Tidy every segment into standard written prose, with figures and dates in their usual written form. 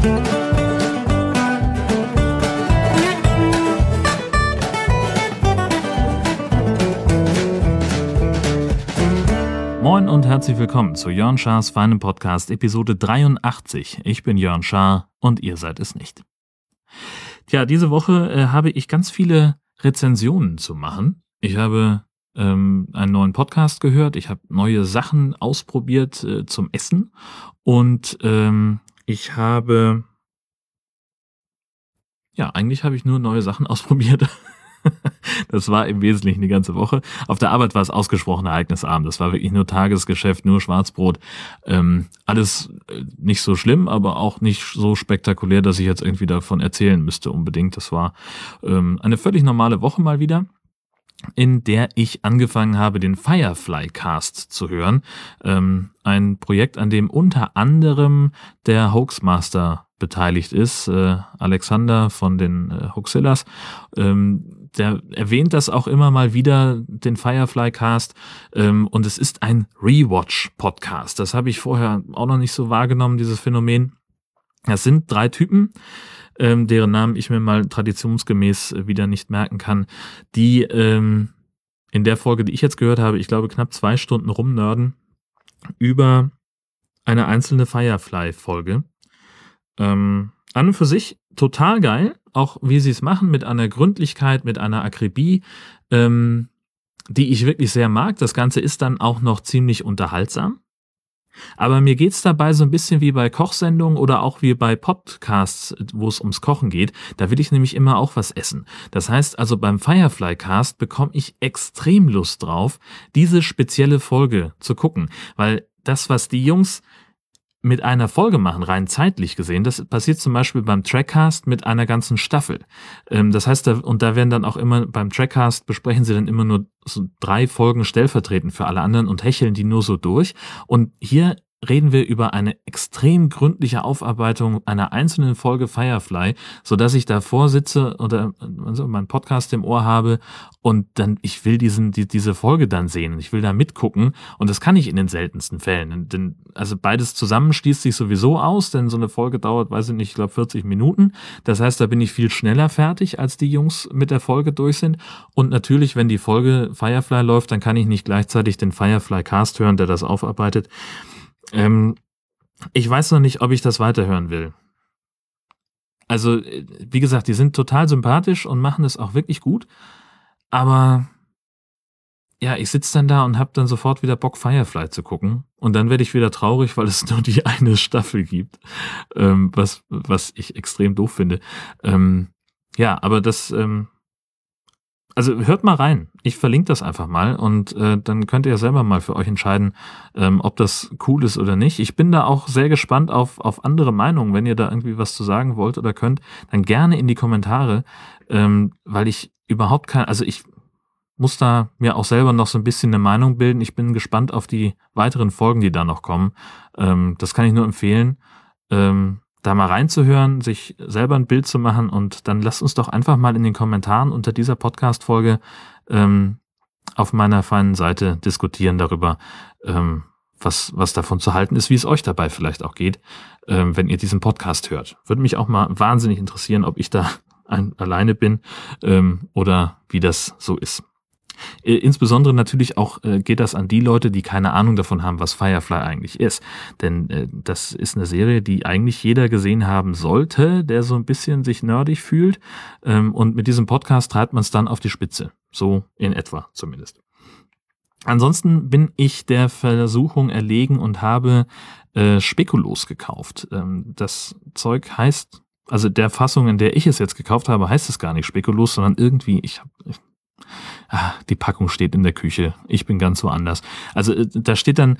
Moin und herzlich willkommen zu Jörn Schars feinem Podcast Episode 83. Ich bin Jörn Schaar und ihr seid es nicht. Tja, diese Woche habe ich ganz viele Rezensionen zu machen. Ich habe einen neuen Podcast gehört, ich habe neue Sachen ausprobiert zum Essen und eigentlich habe ich nur neue Sachen ausprobiert. Das war im Wesentlichen die ganze Woche. Auf der Arbeit war es ausgesprochen ereignisarm. Das war wirklich nur Tagesgeschäft, nur Schwarzbrot. Alles nicht so schlimm, aber auch nicht so spektakulär, dass ich jetzt irgendwie davon erzählen müsste unbedingt. Das war eine völlig normale Woche mal wieder, in der ich angefangen habe, den Firefly Cast zu hören. Ein Projekt, an dem unter anderem der Hoaxmaster beteiligt ist, Alexander von den Hoaxillas. Der erwähnt das auch immer mal wieder, den Firefly Cast, und es ist ein Rewatch-Podcast. Das habe ich vorher auch noch nicht so wahrgenommen, dieses Phänomen. Das sind 3 Typen, deren Namen ich mir mal traditionsgemäß wieder nicht merken kann, die in der Folge, die ich jetzt gehört habe, ich glaube knapp 2 Stunden rumnörden über eine einzelne Firefly-Folge. An und für sich total geil, auch wie sie es machen, mit einer Gründlichkeit, mit einer Akribie, die ich wirklich sehr mag. Das Ganze ist dann auch noch ziemlich unterhaltsam. Aber mir geht's dabei so ein bisschen wie bei Kochsendungen oder auch wie bei Podcasts, wo es ums Kochen geht. Da will ich nämlich immer auch was essen. Das heißt also, beim Firefly Cast bekomme ich extrem Lust drauf, diese spezielle Folge zu gucken. Weil das, was die Jungs mit einer Folge machen, rein zeitlich gesehen, das passiert zum Beispiel beim Trackcast mit einer ganzen Staffel. Das heißt, da werden dann auch immer beim Trackcast besprechen sie dann immer nur so 3 Folgen stellvertretend für alle anderen und hecheln die nur so durch. Und hier reden wir über eine extrem gründliche Aufarbeitung einer einzelnen Folge Firefly, sodass ich davor sitze oder also meinen Podcast im Ohr habe und dann, ich will diese Folge dann sehen, ich will da mitgucken und das kann ich in den seltensten Fällen. Denn, also beides zusammen schließt sich sowieso aus, denn so eine Folge dauert, weiß ich nicht, ich glaube 40 Minuten. Das heißt, da bin ich viel schneller fertig, als die Jungs mit der Folge durch sind. Und natürlich, wenn die Folge Firefly läuft, dann kann ich nicht gleichzeitig den Firefly Cast hören, der das aufarbeitet. Ich weiß noch nicht, ob ich das weiterhören will. Also, wie gesagt, die sind total sympathisch und machen es auch wirklich gut. Aber ja, ich sitze dann da und habe dann sofort wieder Bock, Firefly zu gucken. Und dann werde ich wieder traurig, weil es nur die eine Staffel gibt, was ich extrem doof finde. Ja, aber das... Also hört mal rein. Ich verlinke das einfach mal und dann könnt ihr ja selber mal für euch entscheiden, ob das cool ist oder nicht. Ich bin da auch sehr gespannt auf andere Meinungen. Wenn ihr da irgendwie was zu sagen wollt oder könnt, dann gerne in die Kommentare, weil ich ich muss da mir auch selber noch so ein bisschen eine Meinung bilden. Ich bin gespannt auf die weiteren Folgen, die da noch kommen. Das kann ich nur empfehlen. Da mal reinzuhören, sich selber ein Bild zu machen und dann lasst uns doch einfach mal in den Kommentaren unter dieser Podcast-Folge auf meiner feinen Seite diskutieren darüber, was davon zu halten ist, wie es euch dabei vielleicht auch geht, wenn ihr diesen Podcast hört. Würde mich auch mal wahnsinnig interessieren, ob ich da alleine bin oder wie das so ist. Insbesondere natürlich auch geht das an die Leute, die keine Ahnung davon haben, was Firefly eigentlich ist. Denn das ist eine Serie, die eigentlich jeder gesehen haben sollte, der so ein bisschen sich nerdig fühlt. Und mit diesem Podcast treibt man es dann auf die Spitze. So in etwa zumindest. Ansonsten bin ich der Versuchung erlegen und habe Speculoos gekauft. Das Zeug heißt, also der Fassung, in der ich es jetzt gekauft habe, heißt es gar nicht Speculoos, sondern irgendwie, die Packung steht in der Küche. Ich bin ganz woanders. Also da steht dann,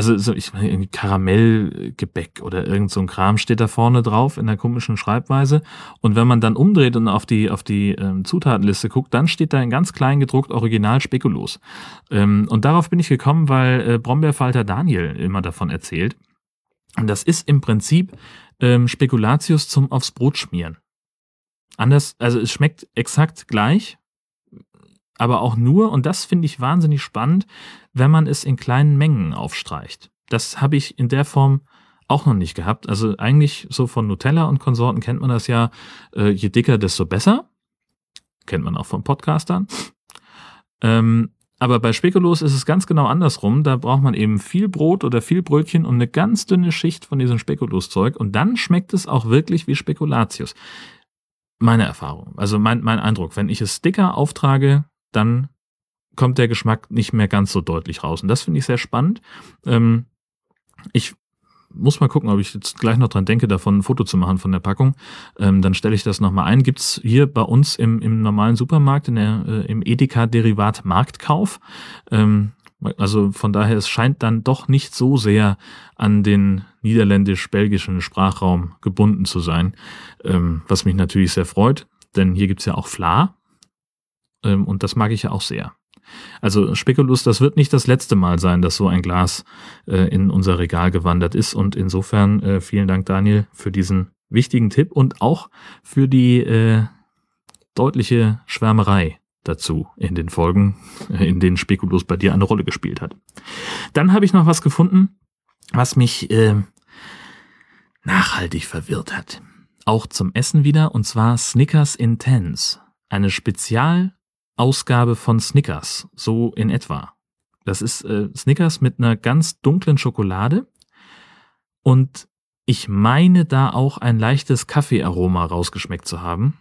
Karamellgebäck oder irgend so ein Kram steht da vorne drauf in der komischen Schreibweise. Und wenn man dann umdreht und auf die Zutatenliste guckt, dann steht da in ganz klein gedruckt Original Speculoos. Und darauf bin ich gekommen, weil Brombeerfalter Daniel immer davon erzählt. Und das ist im Prinzip Spekulatius zum aufs Brot schmieren. Anders, also es schmeckt exakt gleich, aber auch nur, und das finde ich wahnsinnig spannend, wenn man es in kleinen Mengen aufstreicht. Das habe ich in der Form auch noch nicht gehabt. Also eigentlich so von Nutella und Konsorten kennt man das ja, je dicker, desto besser. Kennt man auch von Podcastern. Aber bei Speculoos ist es ganz genau andersrum. Da braucht man eben viel Brot oder viel Brötchen und eine ganz dünne Schicht von diesem Speculoos-Zeug. Und dann schmeckt es auch wirklich wie Spekulatius. Meine Erfahrung, also mein Eindruck. Wenn ich es dicker auftrage, dann kommt der Geschmack nicht mehr ganz so deutlich raus. Und das finde ich sehr spannend. Ich muss mal gucken, ob ich jetzt gleich noch dran denke, davon ein Foto zu machen von der Packung. Dann stelle ich das nochmal ein. Gibt's hier bei uns im normalen Supermarkt, im Edeka-Derivat Marktkauf. Also von daher, es scheint dann doch nicht so sehr an den niederländisch-belgischen Sprachraum gebunden zu sein, was mich natürlich sehr freut, denn hier gibt's ja auch Vla, und das mag ich ja auch sehr. Also Speculoos, das wird nicht das letzte Mal sein, dass so ein Glas in unser Regal gewandert ist. Und insofern vielen Dank, Daniel, für diesen wichtigen Tipp und auch für die deutliche Schwärmerei dazu in den Folgen, in denen Speculoos bei dir eine Rolle gespielt hat. Dann habe ich noch was gefunden, was mich nachhaltig verwirrt hat. Auch zum Essen wieder, und zwar Snickers Intense. Eine Spezialausgabe von Snickers, so in etwa. Das ist Snickers mit einer ganz dunklen Schokolade und ich meine da auch ein leichtes Kaffeearoma rausgeschmeckt zu haben.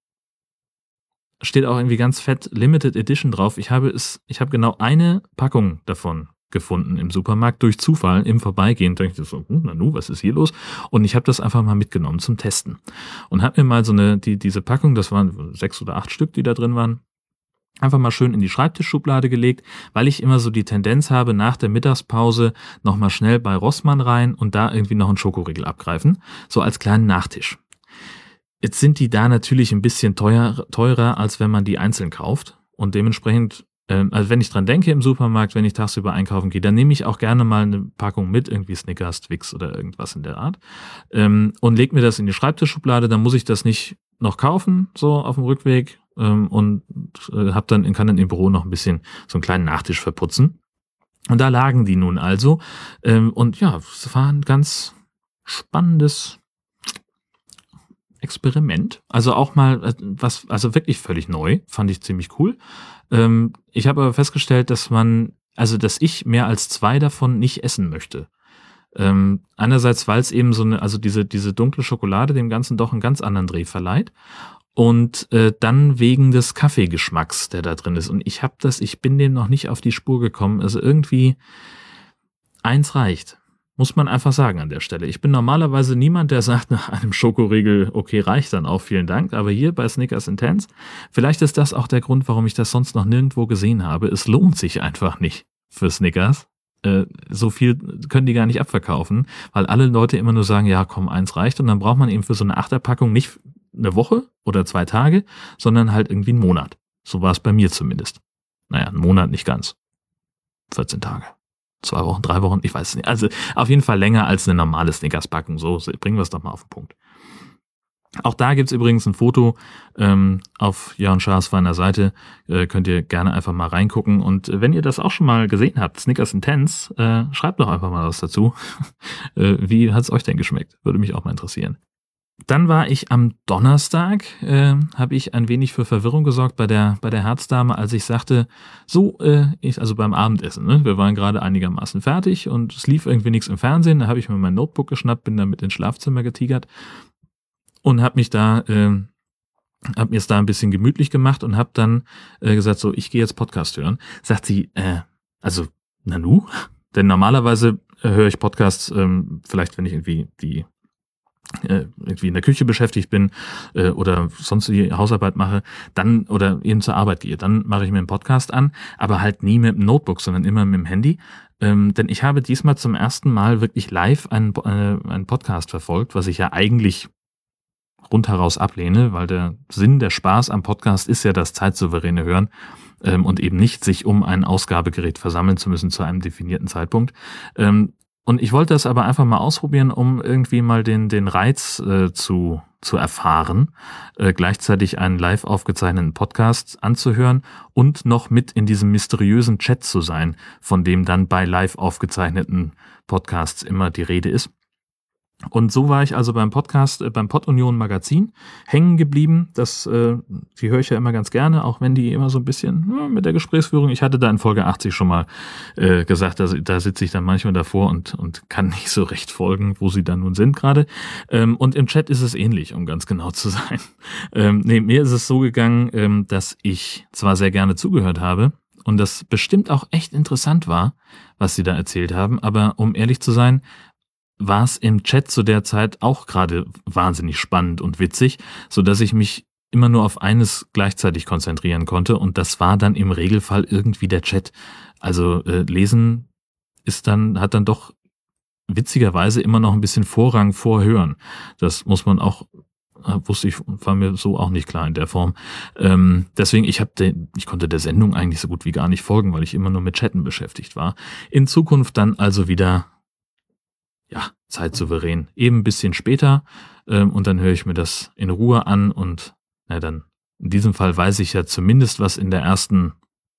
Steht auch irgendwie ganz fett Limited Edition drauf. Ich habe genau eine Packung davon gefunden im Supermarkt durch Zufall im Vorbeigehen. Da dachte ich so, Nanu, was ist hier los? Und ich habe das einfach mal mitgenommen zum Testen und habe mir mal so diese Packung, das waren 6 oder 8 Stück, die da drin waren, einfach mal schön in die Schreibtischschublade gelegt, weil ich immer so die Tendenz habe, nach der Mittagspause nochmal schnell bei Rossmann rein und da irgendwie noch einen Schokoriegel abgreifen, so als kleinen Nachtisch. Jetzt sind die da natürlich ein bisschen teurer, als wenn man die einzeln kauft. Und dementsprechend, also wenn ich dran denke im Supermarkt, wenn ich tagsüber einkaufen gehe, dann nehme ich auch gerne mal eine Packung mit, irgendwie Snickers, Twix oder irgendwas in der Art. Und leg mir das in die Schreibtischschublade, dann muss ich das nicht noch kaufen, so auf dem Rückweg. Und kann dann im Büro noch ein bisschen so einen kleinen Nachtisch verputzen. Und da lagen die nun also. Und ja, es war ein ganz spannendes Experiment. Also auch mal also wirklich völlig neu, fand ich ziemlich cool. Ich habe aber festgestellt, dass ich mehr als 2 davon nicht essen möchte. Einerseits, weil es eben diese dunkle Schokolade dem Ganzen doch einen ganz anderen Dreh verleiht. Und dann wegen des Kaffeegeschmacks, der da drin ist. Und ich bin dem noch nicht auf die Spur gekommen. Also irgendwie 1 reicht. Muss man einfach sagen an der Stelle. Ich bin normalerweise niemand, der sagt nach einem Schokoriegel, okay, reicht dann auch, vielen Dank. Aber hier bei Snickers Intense, vielleicht ist das auch der Grund, warum ich das sonst noch nirgendwo gesehen habe. Es lohnt sich einfach nicht für Snickers. So viel können die gar nicht abverkaufen, weil alle Leute immer nur sagen, ja komm, 1 reicht. Und dann braucht man eben für so eine 8er-Packung nicht eine Woche oder 2 Tage, sondern halt irgendwie einen Monat. So war es bei mir zumindest. Naja, einen Monat nicht ganz. 14 Tage. 2 Wochen, 3 Wochen, ich weiß es nicht. Also auf jeden Fall länger als eine normale Snickers-Packung. So, bringen wir es doch mal auf den Punkt. Auch da gibt's übrigens ein Foto auf Jörn Schaas feiner Seite. Könnt ihr gerne einfach mal reingucken. Und wenn ihr das auch schon mal gesehen habt, Snickers Intense, schreibt doch einfach mal was dazu. Wie hat's euch denn geschmeckt? Würde mich auch mal interessieren. Dann war ich am Donnerstag, habe ich ein wenig für Verwirrung gesorgt bei der Herzdame, als ich sagte, also beim Abendessen, ne? Wir waren gerade einigermaßen fertig und es lief irgendwie nichts im Fernsehen. Da habe ich mir mein Notebook geschnappt, bin damit ins Schlafzimmer getigert und habe mir es da ein bisschen gemütlich gemacht und habe dann gesagt, so, ich gehe jetzt Podcast hören. Sagt sie, also Nanu? Denn normalerweise höre ich Podcasts, vielleicht wenn ich irgendwie in der Küche beschäftigt bin oder sonst die Hausarbeit mache, dann oder eben zur Arbeit gehe, dann mache ich mir einen Podcast an, aber halt nie mit dem Notebook, sondern immer mit dem Handy. Denn ich habe diesmal zum ersten Mal wirklich live einen Podcast verfolgt, was ich ja eigentlich rundheraus ablehne, weil der Sinn, der Spaß am Podcast ist ja das zeitsouveräne Hören und eben nicht, sich um ein Ausgabegerät versammeln zu müssen zu einem definierten Zeitpunkt. Und ich wollte das aber einfach mal ausprobieren, um irgendwie mal den Reiz zu erfahren, gleichzeitig einen live aufgezeichneten Podcast anzuhören und noch mit in diesem mysteriösen Chat zu sein, von dem dann bei live aufgezeichneten Podcasts immer die Rede ist. Und so war ich also beim Podcast, beim Pod-Union Magazin hängen geblieben. Die höre ich ja immer ganz gerne, auch wenn die immer so ein bisschen mit der Gesprächsführung. Ich hatte da in Folge 80 schon mal gesagt, da sitze ich dann manchmal davor und kann nicht so recht folgen, wo sie dann nun sind gerade. Und im Chat ist es ähnlich, um ganz genau zu sein. Mir ist es so gegangen, dass ich zwar sehr gerne zugehört habe und das bestimmt auch echt interessant war, was sie da erzählt haben, aber um ehrlich zu sein, war es im Chat zu der Zeit auch gerade wahnsinnig spannend und witzig, sodass ich mich immer nur auf eines gleichzeitig konzentrieren konnte und das war dann im Regelfall irgendwie der Chat. Also Lesen hat dann doch witzigerweise immer noch ein bisschen Vorrang vor Hören. Das muss man auch, war mir so auch nicht klar in der Form. Deswegen, ich konnte der Sendung eigentlich so gut wie gar nicht folgen, weil ich immer nur mit Chatten beschäftigt war. In Zukunft dann also wieder zeitsouverän. Eben ein bisschen später und dann höre ich mir das in Ruhe an und dann in diesem Fall weiß ich ja zumindest, was in der ersten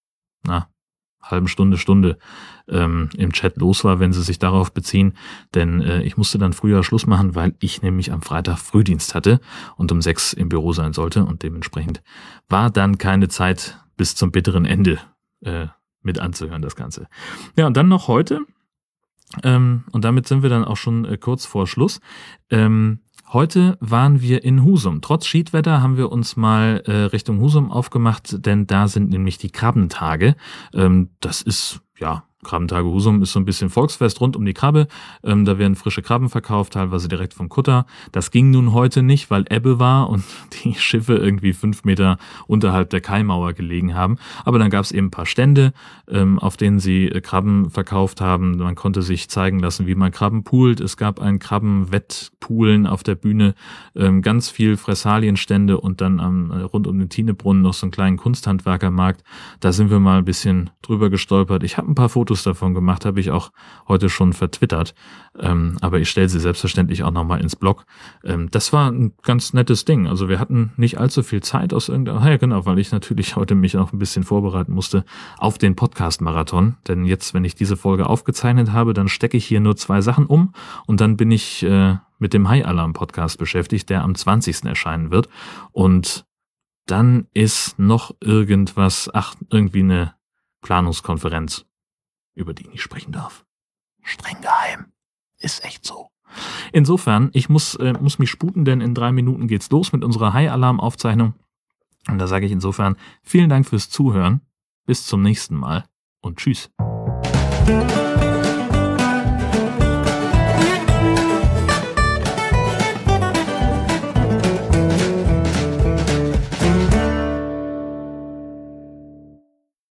halben Stunde im Chat los war, wenn sie sich darauf beziehen, denn ich musste dann früher Schluss machen, weil ich nämlich am Freitag Frühdienst hatte und um 6 im Büro sein sollte und dementsprechend war dann keine Zeit bis zum bitteren Ende mit anzuhören, das Ganze. Ja, und dann noch heute. Und damit sind wir dann auch schon kurz vor Schluss. Heute waren wir in Husum. Trotz Schiedwetter haben wir uns mal Richtung Husum aufgemacht, denn da sind nämlich die Krabbentage. Das ist, Krabbentage Husum ist so ein bisschen Volksfest rund um die Krabbe. Da werden frische Krabben verkauft, teilweise direkt vom Kutter. Das ging nun heute nicht, weil Ebbe war und die Schiffe irgendwie 5 Meter unterhalb der Kaimauer gelegen haben. Aber dann gab es eben ein paar Stände, auf denen sie Krabben verkauft haben. Man konnte sich zeigen lassen, wie man Krabben poolt. Es gab ein Krabbenwettpoolen auf der Bühne, ganz viel Fressalienstände und dann rund um den Tinebrunnen noch so einen kleinen Kunsthandwerkermarkt. Da sind wir mal ein bisschen drüber gestolpert. Ich habe ein paar Fotos davon gemacht, habe ich auch heute schon vertwittert. Aber ich stelle sie selbstverständlich auch nochmal ins Blog. Das war ein ganz nettes Ding. Also wir hatten nicht allzu viel Zeit aus weil ich natürlich heute mich auch ein bisschen vorbereiten musste auf den Podcast-Marathon. Denn jetzt, wenn ich diese Folge aufgezeichnet habe, dann stecke ich hier nur 2 Sachen um und dann bin ich mit dem High Alarm Podcast beschäftigt, der am 20. erscheinen wird. Und dann ist noch irgendwas, irgendwie eine Planungskonferenz, über die ich nicht sprechen darf. Streng geheim. Ist echt so. Insofern, ich muss mich sputen, denn in 3 Minuten geht's los mit unserer High-Alarm-Aufzeichnung. Und da sage ich insofern vielen Dank fürs Zuhören. Bis zum nächsten Mal und tschüss.